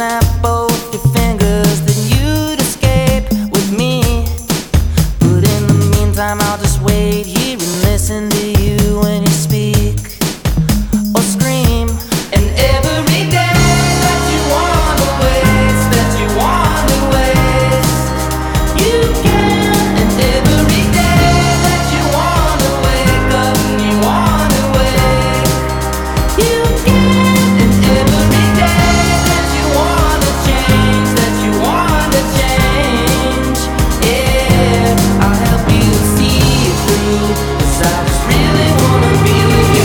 snap both your fingers, then you'd escape with me. But in the meantime, I'll just wait here and listen to you when you speak or scream. And every day that you wanna waste, that you wanna waste, you can. And every day that you wanna wake up and you wanna wake, you can. And every day that you wanna change, that you wanna change, yeah, I'll help you see it through, 'cause I just really wanna be with you.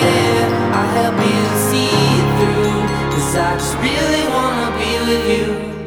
I just really wanna be with you.